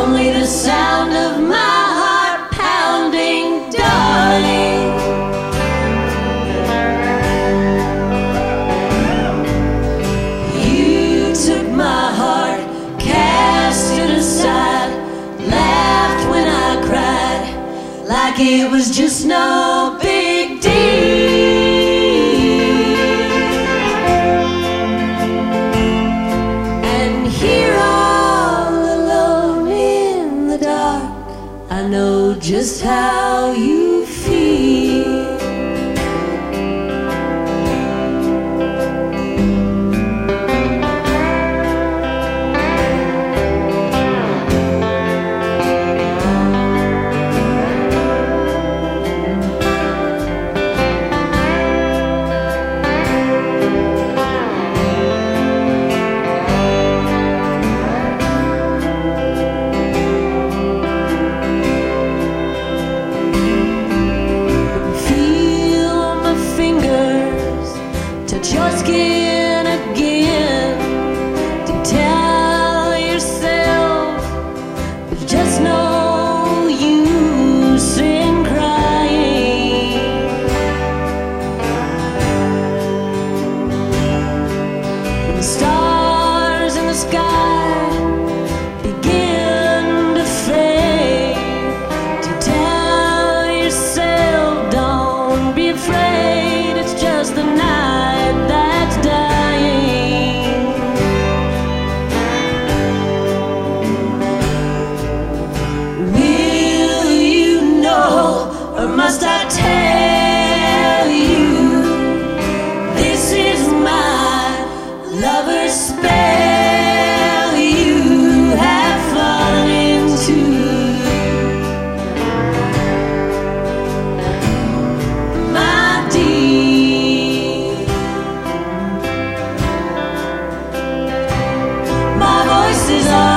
only the sound of my heart pounding, darling. You took my heart, cast it aside, laughed when I cried, like it was just no big deal. And here all alone in the dark, I know just how you feel. Touch your skin again to tell yourself there's just no use in crying. When the stars in the sky begin to fade, to tell yourself don't be afraid, it's just the night that's dying. Will you know, or must I tell you, this is my lover's spell you have fallen into. My dear, my voice is all